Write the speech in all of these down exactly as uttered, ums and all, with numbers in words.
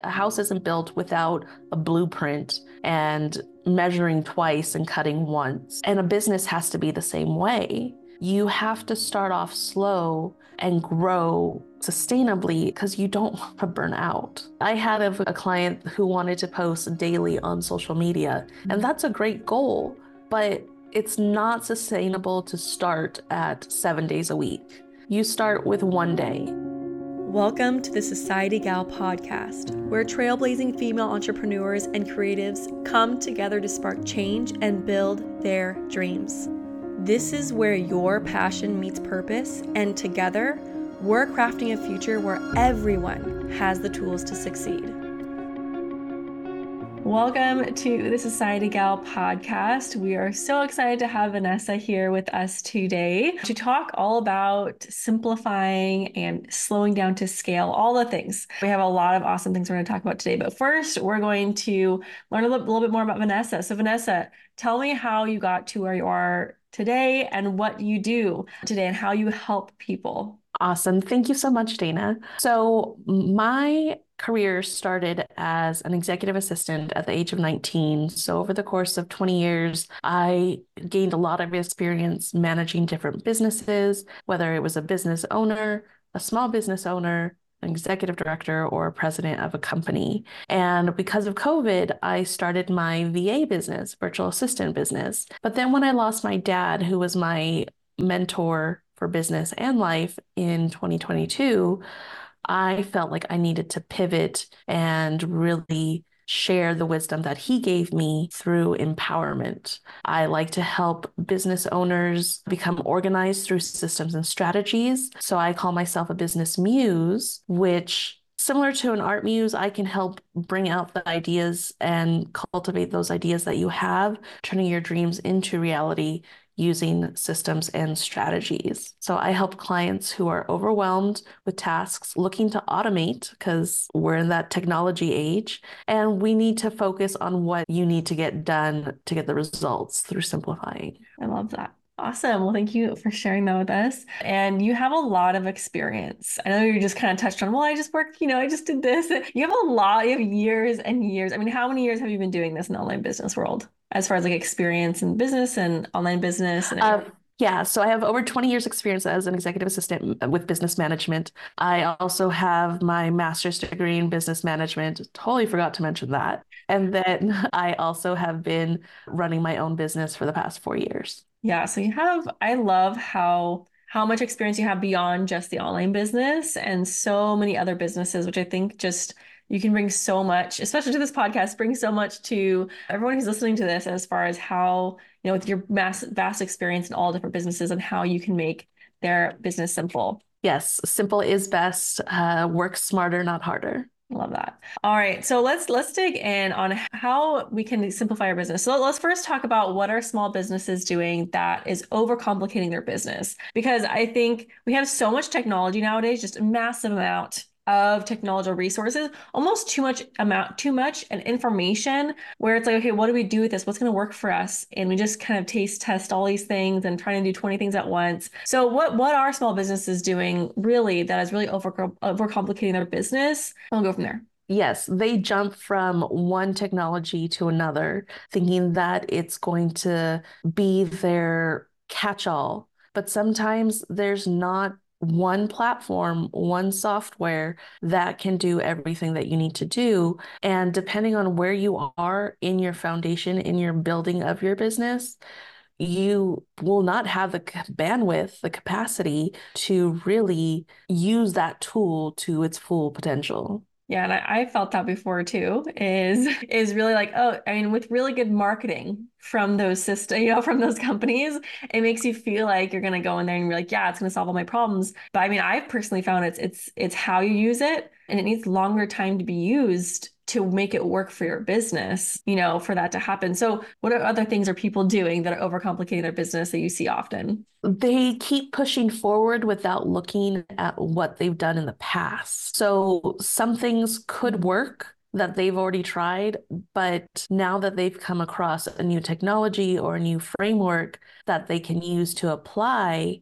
A house isn't built without a blueprint and measuring twice and cutting once. And a business has to be the same way. You have to start off slow and grow sustainably because you don't want to burn out. I had a, a client who wanted to post daily on social media, and that's a great goal, but it's not sustainable to start at seven days a week. You start with one day. Welcome to the Society Gal podcast, where trailblazing female entrepreneurs and creatives come together to spark change and build their dreams. This is where your passion meets purpose, and together, we're crafting a future where everyone has the tools to succeed. Welcome to the Society Gal podcast. We are so excited to have Vanessa here with us today to talk all about simplifying and slowing down to scale, all the things. We have a lot of awesome things we're going to talk about today. But first, we're going to learn a little, little bit more about Vanessa. So Vanessa, tell me how you got to where you are today and what you do today and how you help people. Awesome. Thank you so much, Dana. So my career started as an executive assistant at the age of nineteen. So over the course of twenty years, I gained a lot of experience managing different businesses, whether it was a business owner, a small business owner, an executive director, or a president of a company. And because of COVID, I started my V A business, virtual assistant business. But then when I lost my dad, who was my mentor for business and life in twenty twenty-two, I felt like I needed to pivot and really share the wisdom that he gave me through empowerment. I like to help business owners become organized through systems and strategies. So I call myself a business muse, which, similar to an art muse, I can help bring out the ideas and cultivate those ideas that you have, turning your dreams into reality using systems and strategies. So I help clients who are overwhelmed with tasks, looking to automate because we're in that technology age, and we need to focus on what you need to get done to get the results through simplifying. I love that. Awesome. Well, thank you for sharing that with us. And you have a lot of experience. I know you just kind of touched on, well, I just worked, you know, I just did this. You have a lot, you have years and years. I mean, how many years have you been doing this in the online business world as far as like experience in business and online business? And Uh, yeah, so I have over twenty years experience as an executive assistant with business management. I also have my master's degree in business management. Totally forgot to mention that. And then I also have been running my own business for the past four years. Yeah, so you have, I love how how much experience you have beyond just the online business and so many other businesses, which I think just you can bring so much, especially to this podcast, bring so much to everyone who's listening to this as far as how, you know, with your mass, vast experience in all different businesses and how you can make their business simple. Yes, simple is best. Uh, work smarter, not harder. Love that. All right. So let's let's dig in on how we can simplify our business. So let's first talk about what are small businesses doing that is overcomplicating their business. Because I think we have so much technology nowadays, just a massive amount of technological resources, almost too much amount, too much and information where it's like, okay, what do we do with this? What's going to work for us? And we just kind of taste test all these things and trying to do twenty things at once. So what, what are small businesses doing really that is really over, overcomplicating their business? We'll go from there. Yes, they jump from one technology to another, thinking that it's going to be their catch-all. But sometimes there's not one platform, one software that can do everything that you need to do. And depending on where you are in your foundation, in your building of your business, you will not have the bandwidth, the capacity to really use that tool to its full potential. Yeah, and I, I felt that before too, is is really like, oh, I mean, with really good marketing from those systems, you know, from those companies, it makes you feel like you're gonna go in there and be like, yeah, it's gonna solve all my problems. But I mean, I've personally found it's it's it's how you use it, and it needs longer time to be used to make it work for your business, you know, for that to happen. So what other things are people doing that are overcomplicating their business that you see often? They keep pushing forward without looking at what they've done in the past. So some things could work that they've already tried, but now that they've come across a new technology or a new framework that they can use to apply,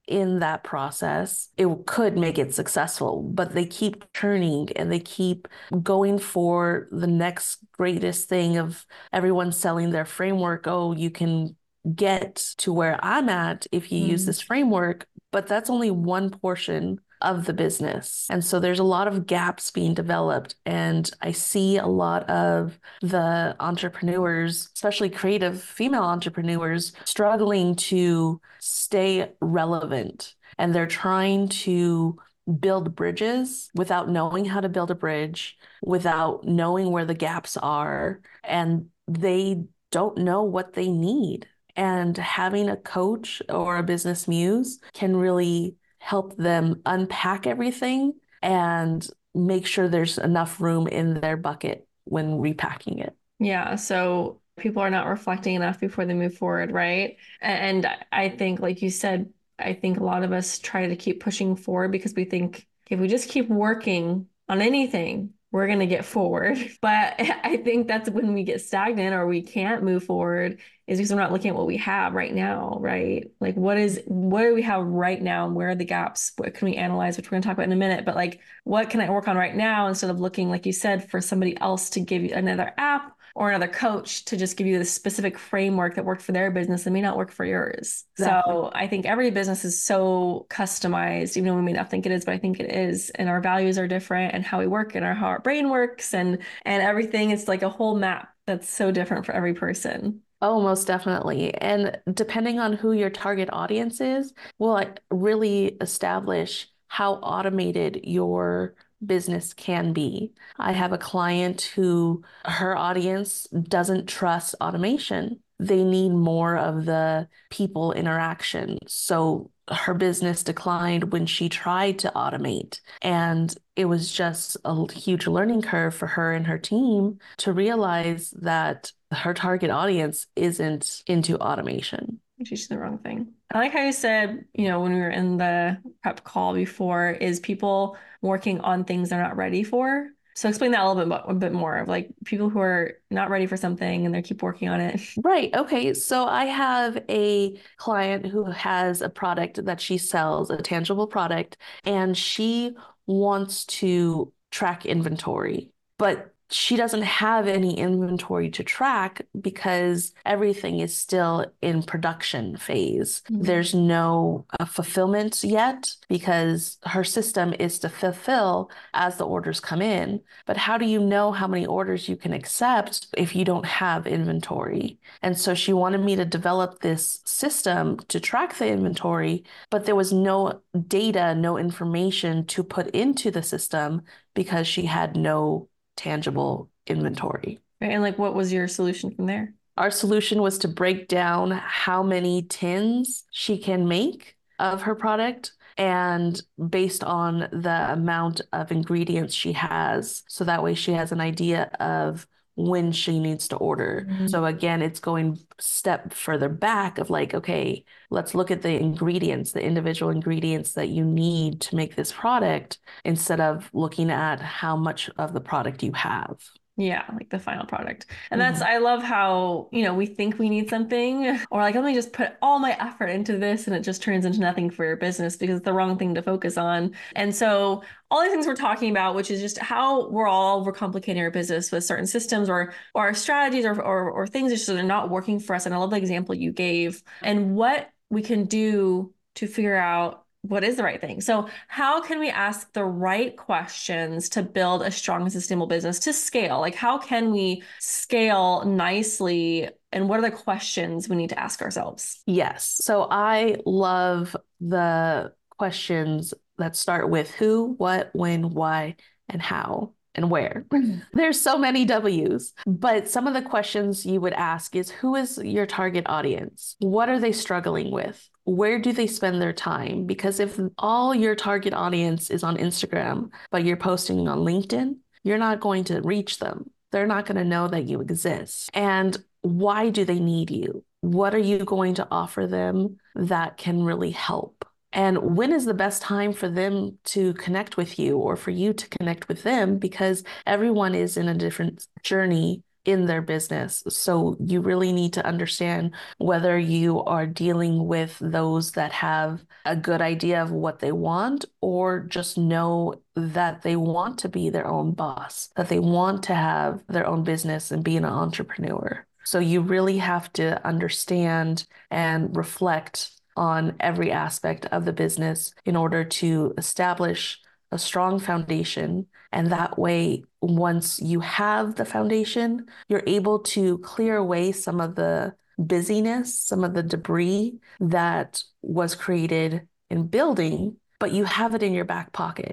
in that process, it could make it successful, but they keep churning and they keep going for the next greatest thing of everyone selling their framework. Oh, you can get to where I'm at if you mm. use this framework, but that's only one portion of the business. And so there's a lot of gaps being developed. And I see a lot of the entrepreneurs, especially creative female entrepreneurs, struggling to stay relevant. And they're trying to build bridges without knowing how to build a bridge, without knowing where the gaps are. And they don't know what they need. And having a coach or a business muse can really help them unpack everything and make sure there's enough room in their bucket when repacking it. Yeah. So people are not reflecting enough before they move forward, right? And I think, like you said, I think a lot of us try to keep pushing forward because we think if we just keep working on anything, we're going to get forward. But I think that's when we get stagnant or we can't move forward is because we're not looking at what we have right now, right? Like what is, what do we have right now? And where are the gaps? What can we analyze, which we're going to talk about in a minute, but like, what can I work on right now instead of looking, like you said, for somebody else to give you another app or another coach to just give you the specific framework that worked for their business and may not work for yours. Exactly. So I think every business is so customized, even though we may not think it is, but I think it is. And our values are different and how we work and our, how our brain works and, and everything. It's like a whole map that's so different for every person. Oh, most definitely. And depending on who your target audience is, will really establish how automated your business can be. I have a client who her audience doesn't trust automation. They need more of the people interaction. So her business declined when she tried to automate. And it was just a huge learning curve for her and her team to realize that her target audience isn't into automation. She's the wrong thing. I like how you said, you know, when we were in the prep call before, is people working on things they're not ready for. So explain that a little bit, a bit more of like people who are not ready for something and they keep working on it. Right. Okay. So I have a client who has a product that she sells, a tangible product, and she wants to track inventory, but she doesn't have any inventory to track because everything is still in production phase. Mm-hmm. There's no uh, fulfillment yet because her system is to fulfill as the orders come in. But how do you know how many orders you can accept if you don't have inventory? And so she wanted me to develop this system to track the inventory, but there was no data, no information to put into the system because she had no tangible inventory. And like, what was your solution from there? Our solution was to break down how many tins she can make of her product and based on the amount of ingredients she has. So that way she has an idea of when she needs to order. Mm-hmm. So again, it's going a step further back of like, okay, let's look at the ingredients, the individual ingredients that you need to make this product instead of looking at how much of the product you have. Yeah, like the final product. And that's, mm-hmm. I love how, you know, we think we need something or like, let me just put all my effort into this and it just turns into nothing for your business because it's the wrong thing to focus on. And so all these things we're talking about, which is just how we're all overcomplicating our business with certain systems or, or our strategies or, or, or things that just are not working for us. And I love the example you gave and what we can do to figure out what is the right thing. So how can we ask the right questions to build a strong and sustainable business to scale? Like how can we scale nicely and what are the questions we need to ask ourselves? Yes. So I love the questions that start with who, what, when, why, and how. And where. There's so many W's, but some of the questions you would ask is who is your target audience? What are they struggling with? Where do they spend their time? Because if all your target audience is on Instagram, but you're posting on LinkedIn, you're not going to reach them. They're not going to know that you exist. And why do they need you? What are you going to offer them that can really help? And when is the best time for them to connect with you or for you to connect with them? Because everyone is in a different journey in their business. So you really need to understand whether you are dealing with those that have a good idea of what they want, or just know that they want to be their own boss, that they want to have their own business and be an entrepreneur. So you really have to understand and reflect on every aspect of the business in order to establish a strong foundation. And that way, once you have the foundation, you're able to clear away some of the busyness, some of the debris that was created in building, but you have it in your back pocket.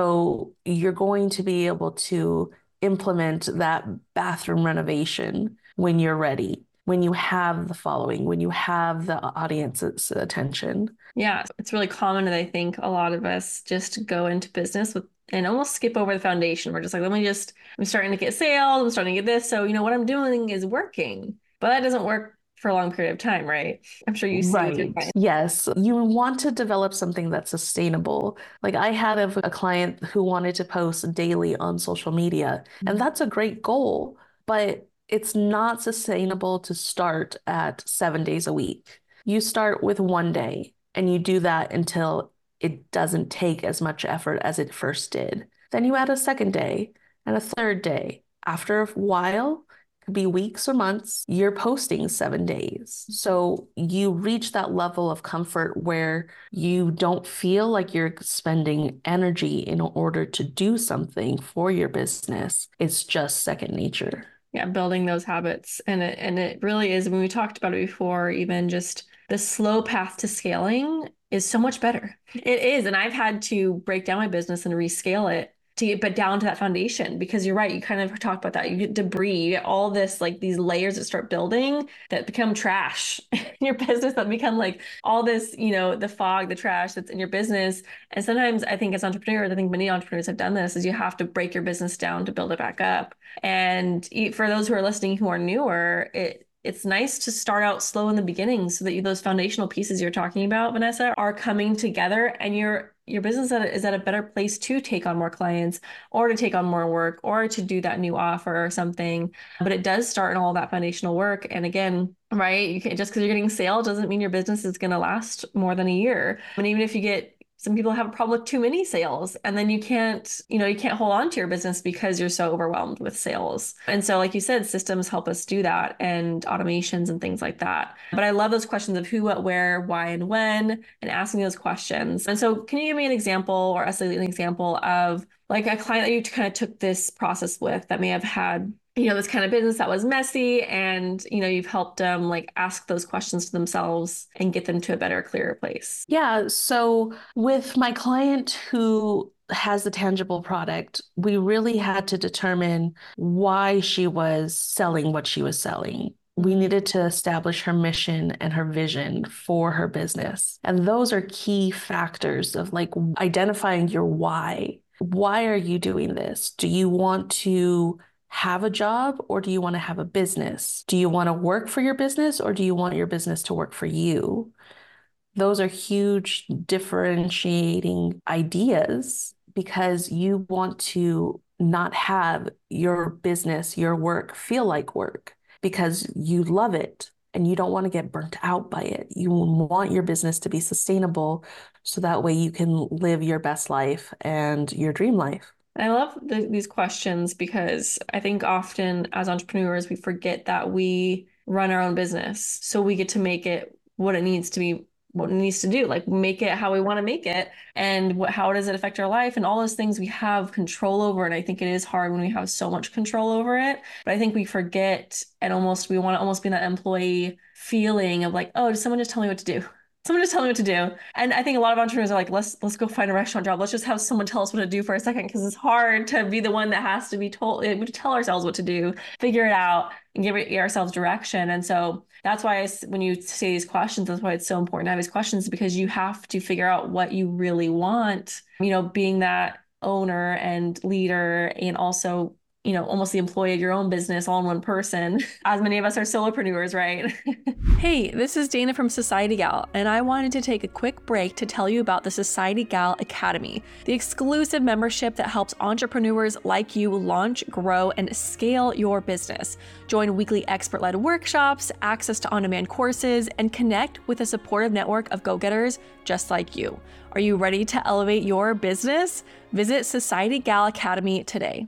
So you're going to be able to implement that bathroom renovation when you're ready, when you have the following, when you have the audience's attention. Yeah, it's really common that I think a lot of us just go into business with and almost skip over the foundation. We're just like, let me just, I'm starting to get sales, I'm starting to get this. So, you know, what I'm doing is working, but that doesn't work for a long period of time, right? I'm sure you see with your Right. clients. Yes. You want to develop something that's sustainable. Like I had a, a client who wanted to post daily on social media, and that's a great goal, but it's not sustainable to start at seven days a week. You start with one day and you do that until it doesn't take as much effort as it first did. Then you add a second day and a third day. After a while, could be weeks or months, you're posting seven days. So you reach that level of comfort where you don't feel like you're spending energy in order to do something for your business. It's just second nature. Yeah, building those habits. And it and it really is, when we talked about it before, even just the slow path to scaling is so much better. It is. And I've had to break down my business and rescale it to get but down to that foundation, because you're right, you kind of talked about that. You get debris, you get all this, like these layers that start building that become trash in your business, that become like all this, you know, the fog, the trash that's in your business. And sometimes I think as entrepreneurs, I think many entrepreneurs have done this, is you have to break your business down to build it back up. And for those who are listening who are newer, it it's nice to start out slow in the beginning so that you, those foundational pieces you're talking about, Vanessa, are coming together, and your your business is at a better place to take on more clients, or to take on more work, or to do that new offer or something. But it does start in all that foundational work. And again, right, you can, just because you're getting sales doesn't mean your business is going to last more than a year. And even if you get, some people have a problem with too many sales, and then you can't, you know, you can't hold on to your business because you're so overwhelmed with sales. And so, like you said, systems help us do that, and automations and things like that. But I love those questions of who, what, where, why, and when, and asking those questions. And so can you give me an example, or us an example of like a client that you kind of took this process with, that may have had, you know, this kind of business that was messy, and, you know, you've helped them like ask those questions to themselves and get them to a better, clearer place? Yeah. So with my client who has the tangible product, we really had to determine why she was selling what she was selling. We needed to establish her mission and her vision for her business. And those are key factors of like identifying your why. Why are you doing this? Do you want to have a job, or do you want to have a business? Do you want to work for your business, or do you want your business to work for you? Those are huge differentiating ideas, because you want to not have your business, your work feel like work, because you love it and you don't want to get burnt out by it. You want your business to be sustainable so that way you can live your best life and your dream life. I love the, these questions, because I think often as entrepreneurs, we forget that we run our own business. So we get to make it what it needs to be, what it needs to do, like make it how we want to make it, and what, how does it affect our life, and all those things we have control over. And I think it is hard when we have so much control over it, but I think we forget, and almost, we want to almost be in that employee feeling of like, oh, does someone just tell me what to do? Someone just tell me what to do. And I think a lot of entrepreneurs are like, let's let's go find a restaurant job. Let's just have someone tell us what to do for a second, because it's hard to be the one that has to be told, to tell ourselves what to do, figure it out, and give ourselves direction. And so that's why I, when you say these questions, that's why it's so important to have these questions, because you have to figure out what you really want, you know, being that owner and leader, and also you know, almost the employee of your own business all in one person, as many of us are solopreneurs, right? Hey, this is Dana from Society Gal, and I wanted to take a quick break to tell you about the Society Gal Academy, the exclusive membership that helps entrepreneurs like you launch, grow, and scale your business. Join weekly expert-led workshops, access to on-demand courses, and connect with a supportive network of go-getters just like you. Are you ready to elevate your business? Visit Society Gal Academy today.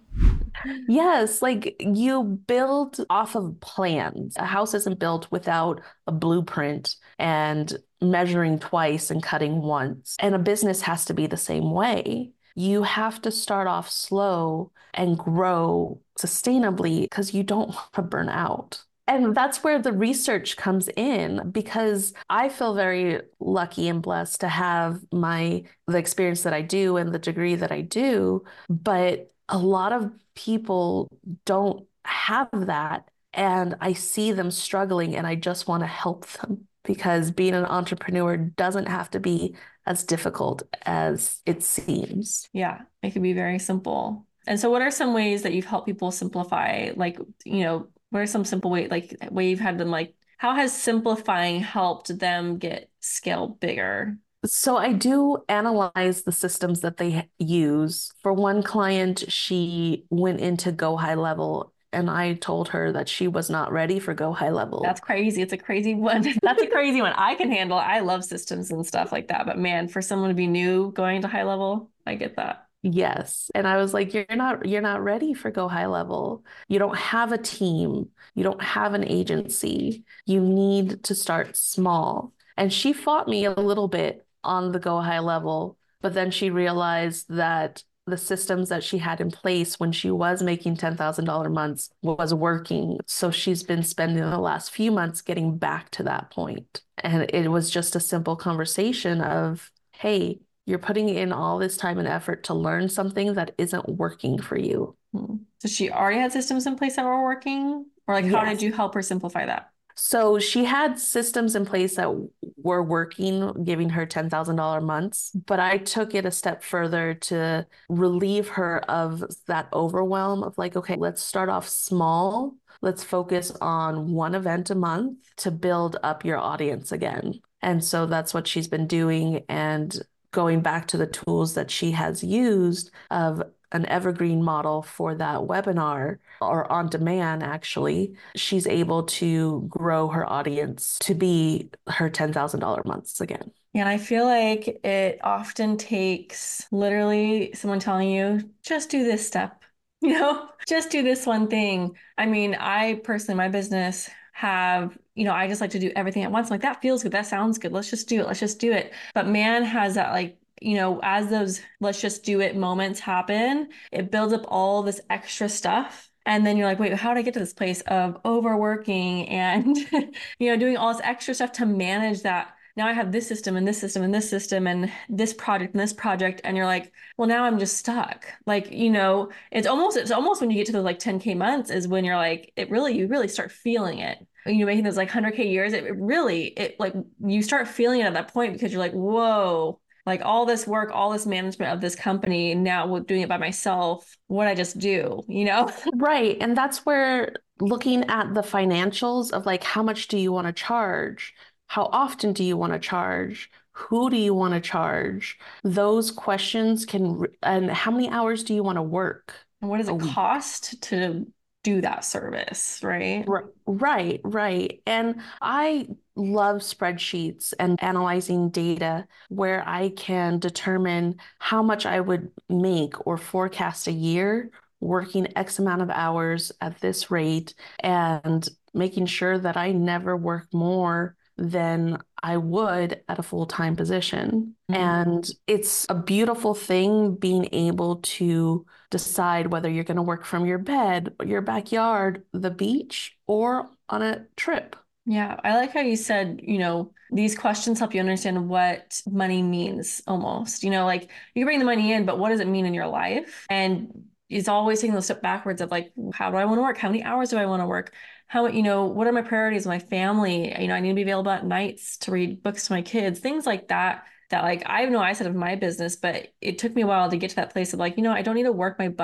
Yes, like you build off of plans. A house isn't built without a blueprint and measuring twice and cutting once. And a business has to be the same way. You have to start off slow and grow sustainably because you don't want to burn out. And that's where the research comes in, because I feel very lucky and blessed to have my the experience that I do and the degree that I do. But a lot of people don't have that, and I see them struggling, and I just want to help them, because being an entrepreneur doesn't have to be as difficult as it seems. Yeah, it can be very simple. And so what are some ways that you've helped people simplify? Like, you know, what are some simple ways, like way you've had them, like, how has simplifying helped them get scale bigger? So I do analyze the systems that they use. For one client, she went into Go High Level, and I told her that she was not ready for Go High Level. That's crazy. It's a crazy one. That's a crazy one. I can handle. I love systems and stuff like that. But man, for someone to be new going to high level, I get that. Yes. And I was like, you're not, you're not ready for Go High Level. You don't have a team. You don't have an agency. You need to start small. And she fought me a little bit on the Go High Level, but then she realized that the systems that she had in place when she was making ten thousand dollars months was working. So she's been spending the last few months getting back to that point. And it was just a simple conversation of, hey, you're putting in all this time and effort to learn something that isn't working for you. So she already had systems in place that were working? Or like, how Yes. did you help her simplify that? So she had systems in place that were working, giving her ten thousand dollars months, but I took it a step further to relieve her of that overwhelm of like, okay, let's start off small. Let's focus on one event a month to build up your audience again. And so that's what she's been doing. And going back to the tools that she has used of an evergreen model for that webinar, or on demand, actually, she's able to grow her audience to be her ten thousand dollars months again. Yeah, I feel like it often takes literally someone telling you, just do this step, you know, just do this one thing. I mean, I personally, my business have, you know, I just like to do everything at once. I'm like, that feels good. That sounds good. Let's just do it. Let's just do it. But man has that, like, you know, as those let's just do it moments happen, it builds up all this extra stuff. And then you're like, wait, how did I get to this place of overworking and, you know, doing all this extra stuff to manage that? Now I have this system and this system and this system and this project and this project. And you're like, well, now I'm just stuck. Like, you know, it's almost, it's almost when you get to those like ten K months is when you're like, it really, you really start feeling it. You know, making those like one hundred K years, it really, it like, you start feeling it at that point because you're like, whoa, like all this work, all this management of this company, now doing it by myself, what I just do, you know? Right. And that's where looking at the financials of like, how much do you want to charge? How often do you want to charge? Who do you want to charge? Those questions can, and how many hours do you want to work? And what does it cost to do that service, right? Right, right. And I love spreadsheets and analyzing data where I can determine how much I would make or forecast a year working X amount of hours at this rate, and making sure that I never work more than I would at a full-time position. Mm-hmm. And it's a beautiful thing being able to decide whether you're going to work from your bed, your backyard, the beach, or on a trip. Yeah, I like how you said, you know, these questions help you understand what money means almost. You know, like you bring the money in, but what does it mean in your life? And it's always taking those step backwards of like, how do I want to work? How many hours do I want to work? How, you know, what are my priorities with my family? You know, I need to be available at nights to read books to my kids, things like that. That like, I know I said of my business, but it took me a while to get to that place of like, you know, I don't need to work my butt off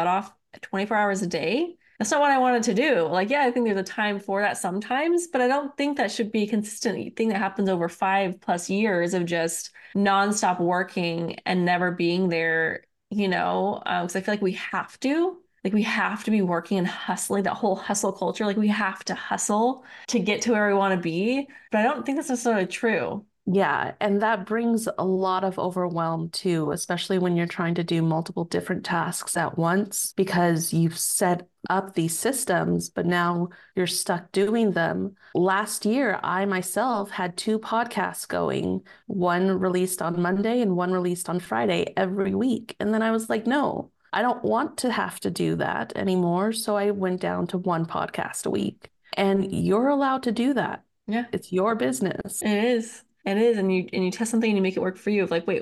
twenty-four hours a day. That's not what I wanted to do. Like, yeah, I think there's a time for that sometimes, but I don't think that should be a consistent thing that happens over five plus years of just nonstop working and never being there, you know, because um, I feel like we have to. Like we have to be working and hustling, that whole hustle culture. Like we have to hustle to get to where we want to be. But I don't think that's necessarily true. Yeah, and that brings a lot of overwhelm too, especially when you're trying to do multiple different tasks at once because you've set up these systems, but now you're stuck doing them. Last year, I myself had two podcasts going, one released on Monday and one released on Friday every week. And then I was like, no, I don't want to have to do that anymore. So I went down to one podcast a week. And you're allowed to do that. Yeah. It's your business. It is. It is. And you and you test something and you make it work for you of like, wait,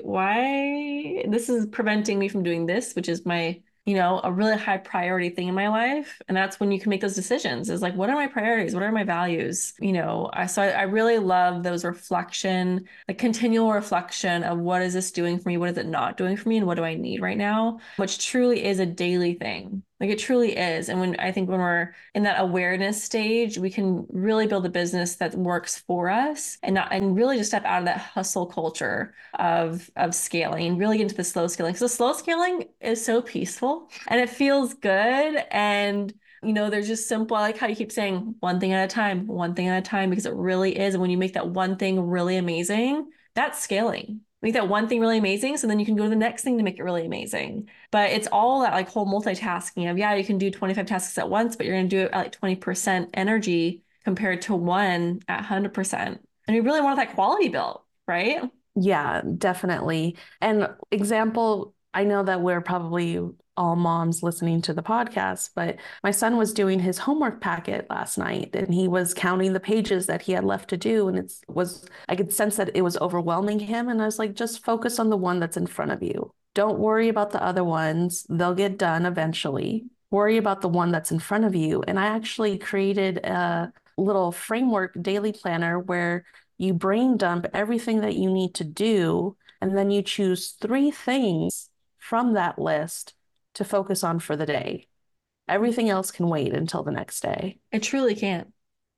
why this is preventing me from doing this, which is my, you know, a really high priority thing in my life. And that's when you can make those decisions is like, what are my priorities? What are my values? You know, I so I, I really love those reflection, like continual reflection of what is this doing for me? What is it not doing for me? And what do I need right now? Which truly is a daily thing. Like it truly is. And when I think when we're in that awareness stage, we can really build a business that works for us and not and really just step out of that hustle culture of of scaling and really get into the slow scaling. Because the slow scaling is so peaceful and it feels good. And you know, there's just simple, I like how you keep saying one thing at a time, one thing at a time, because it really is. And when you make that one thing really amazing, that's scaling. Make that one thing really amazing, so then you can go to the next thing to make it really amazing. But it's all that like whole multitasking of, yeah, you can do twenty-five tasks at once, but you're going to do it at like twenty percent energy compared to one at one hundred percent. And you really want that quality built, right? Yeah, definitely. And example, I know that we're probably all moms listening to the podcast, but my son was doing his homework packet last night and he was counting the pages that he had left to do. And it was, I could sense that it was overwhelming him. And I was like, just focus on the one that's in front of you. Don't worry about the other ones. They'll get done eventually. Worry about the one that's in front of you. And I actually created a little framework daily planner where you brain dump everything that you need to do, and then you choose three things from that list to focus on for the day. Everything else can wait until the next day. It truly can.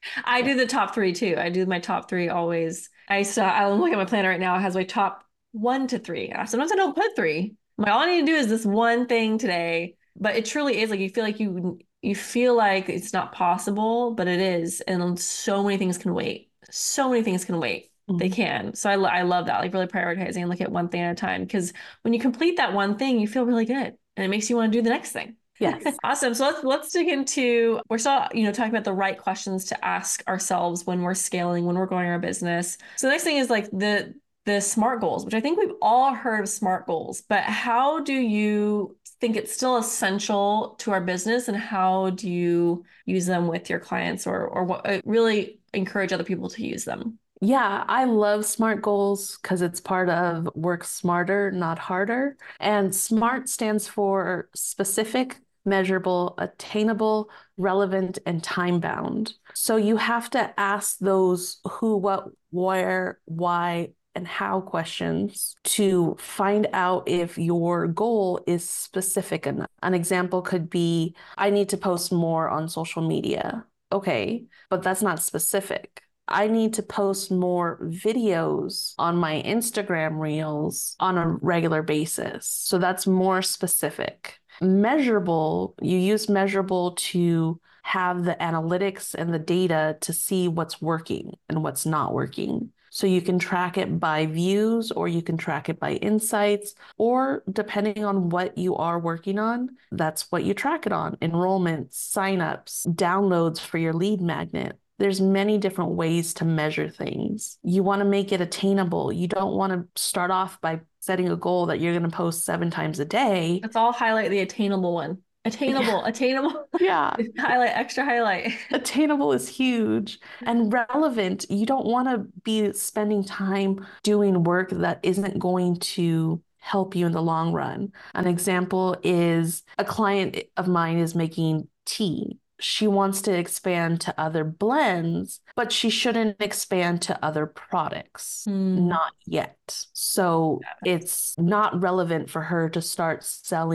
I do the top three too. I do my top three always. I saw, I'm looking at my planner right now. It has my top one to three. Sometimes I don't put three. I'm like, all I need to do is this one thing today. But it truly is like you feel like you you feel like it's not possible, but it is. And so many things can wait. So many things can wait. Mm-hmm. They can. So I, lo I love that, like really prioritizing and look at one thing at a time. Because when you complete that one thing, you feel really good. And it makes you want to do the next thing. Yes. Awesome. So let's let's dig into, we're still, you know, talking about the right questions to ask ourselves when we're scaling, when we're growing our business. So the next thing is like the the SMART goals, which I think we've all heard of SMART goals, but how do you think it's still essential to our business and how do you use them with your clients or or what, really encourage other people to use them? Yeah, I love SMART goals because it's part of work smarter, not harder. And SMART stands for specific, measurable, attainable, relevant, and time-bound. So you have to ask those who, what, where, why, and how questions to find out if your goal is specific enough. An example could be, I need to post more on social media. Okay, but that's not specific. I need to post more videos on my Instagram reels on a regular basis. So that's more specific. Measurable, you use measurable to have the analytics and the data to see what's working and what's not working. So you can track it by views, or you can track it by insights, or depending on what you are working on, that's what you track it on. Enrollments, signups, downloads for your lead magnet. There's many different ways to measure things. You want to make it attainable. You don't want to start off by setting a goal that you're going to post seven times a day. Let's all highlight the attainable one. Attainable, yeah. Attainable. Yeah. Highlight, extra highlight. Attainable is huge. And relevant, you don't want to be spending time doing work that isn't going to help you in the long run. An example is a client of mine is making tea. She wants to expand to other blends, but she shouldn't expand to other products. Mm. Not yet. So yeah. It's not relevant for her to start selling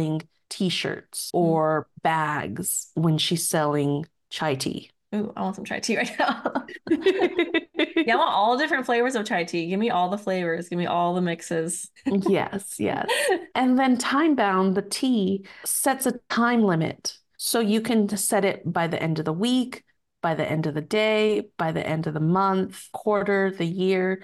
t-shirts or bags when she's selling chai tea. Ooh, I want some chai tea right now. Yeah, I want all different flavors of chai tea. Give me all the flavors. Give me all the mixes. Yes, yes. And then time bound, the tea sets a time limit. So you can set it by the end of the week, by the end of the day, by the end of the month, quarter, the year.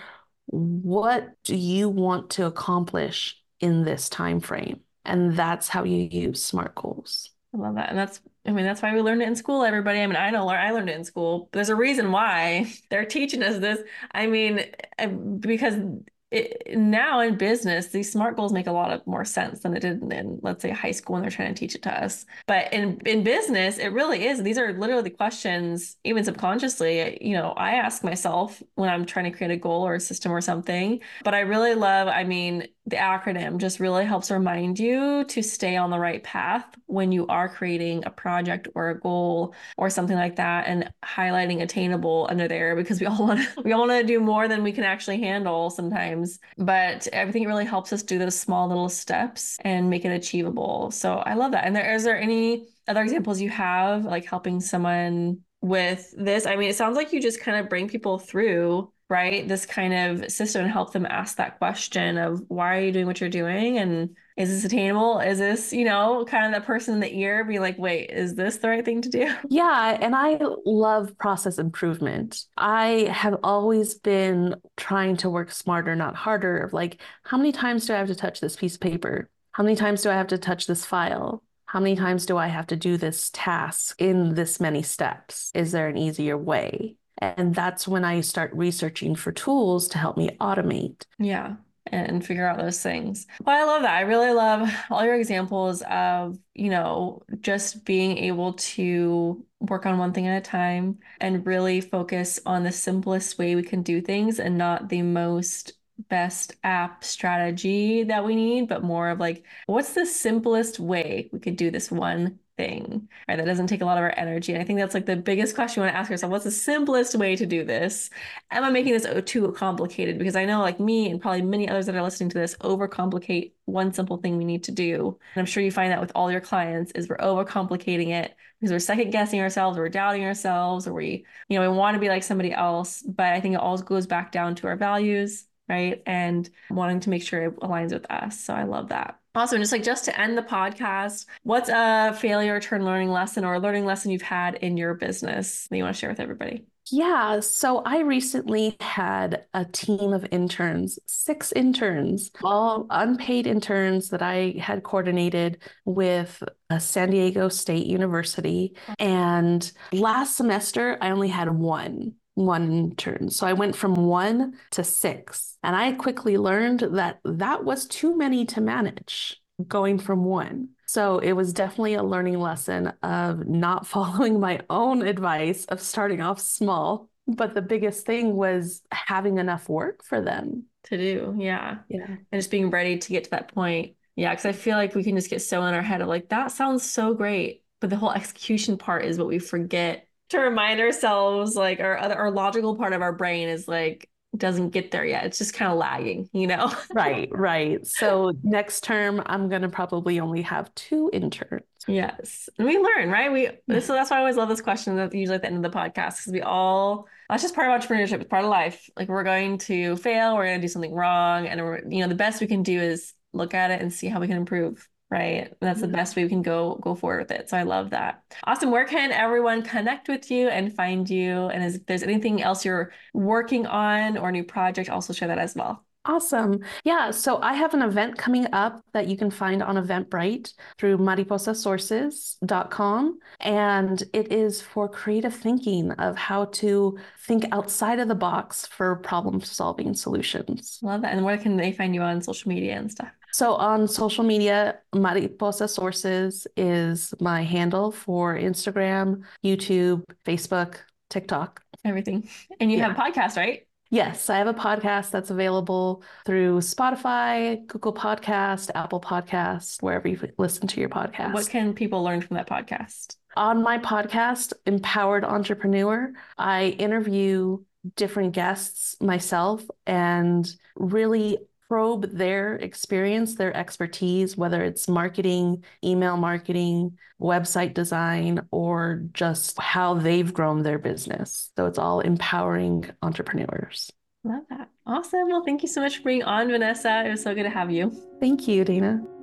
What do you want to accomplish in this time frame? And that's how you use SMART goals. I love that. And that's, I mean, that's why we learned it in school, everybody. I mean, I know I learned it in school. There's a reason why they're teaching us this. I mean, because it, now in business, these SMART goals make a lot of more sense than it did in, let's say, high school when they're trying to teach it to us. But in, in business, it really is. These are literally the questions, even subconsciously, you know, I ask myself when I'm trying to create a goal or a system or something. But I really love, I mean, the acronym just really helps remind you to stay on the right path when you are creating a project or a goal or something like that, and highlighting attainable under there, because we all want to, we all want to do more than we can actually handle sometimes. But I think it really helps us do those small little steps and make it achievable. So I love that. And there, is there any other examples you have, like helping someone with this? I mean, it sounds like you just kind of bring people through, right, this kind of system and help them ask that question of, why are you doing what you're doing? And is this attainable? Is this, you know, kind of the person in the ear be like, wait, is this the right thing to do? Yeah, and I love process improvement. I have always been trying to work smarter, not harder, of like, how many times do I have to touch this piece of paper? How many times do I have to touch this file? How many times do I have to do this task in this many steps? Is there an easier way? And that's when I start researching for tools to help me automate. Yeah. And figure out those things. Well, I love that. I really love all your examples of, you know, just being able to work on one thing at a time and really focus on the simplest way we can do things, and not the most best app strategy that we need, but more of like, what's the simplest way we could do this one thing, right? That doesn't take a lot of our energy. And I think that's like the biggest question you want to ask yourself. What's the simplest way to do this? Am I making this too complicated? Because I know, like me and probably many others that are listening to this, overcomplicate one simple thing we need to do. And I'm sure you find that with all your clients, is we're overcomplicating it because we're second guessing ourselves, or we're doubting ourselves, or we, you know, we want to be like somebody else. But I think it all goes back down to our values, right? And wanting to make sure it aligns with us. So I love that. Awesome. Just like, just to end the podcast, what's a failure turn learning lesson or a learning lesson you've had in your business that you want to share with everybody? Yeah, so I recently had a team of interns, six interns, all unpaid interns that I had coordinated with uh, San Diego State University. And last semester, I only had one. one intern. So I went from one to six. And I quickly learned that that was too many to manage, going from one. So it was definitely a learning lesson of not following my own advice of starting off small. But the biggest thing was having enough work for them to do. Yeah. Yeah. And just being ready to get to that point. Yeah. Cause I feel like we can just get so in our head of like, that sounds so great. But the whole execution part is what we forget to remind ourselves. Like our other, our logical part of our brain is like, doesn't get there yet. It's just kind of lagging, you know? Right, right. So next term, I'm going to probably only have two interns. Yes. And we learn, right? We, yeah. So that's why I always love this question that usually at the end of the podcast, because we all, that's just part of entrepreneurship. It's part of life. Like, we're going to fail, we're going to do something wrong. And we're, you know, the best we can do is look at it and see how we can improve. Right. And that's the best way we can go, go forward with it. So I love that. Awesome. Where can everyone connect with you and find you? And if there's anything else you're working on or new project, also share that as well. Awesome. Yeah. So I have an event coming up that you can find on Eventbrite through mariposa sources dot com. And it is for creative thinking of how to think outside of the box for problem solving solutions. Love that. And where can they find you on social media and stuff? So on social media, Mariposa Sources is my handle for Instagram, YouTube, Facebook, TikTok. Everything. And you yeah. have a podcast, right? Yes, I have a podcast that's available through Spotify, Google Podcast, Apple Podcast, wherever you listen to your podcast. What can people learn from that podcast? On my podcast, Empowered Entrepreneur, I interview different guests myself and really probe their experience, their expertise, whether it's marketing, email marketing, website design, or just how they've grown their business. So it's all empowering entrepreneurs. Love that. Awesome. Well, thank you so much for being on, Vanessa. It was so good to have you. Thank you, Dana.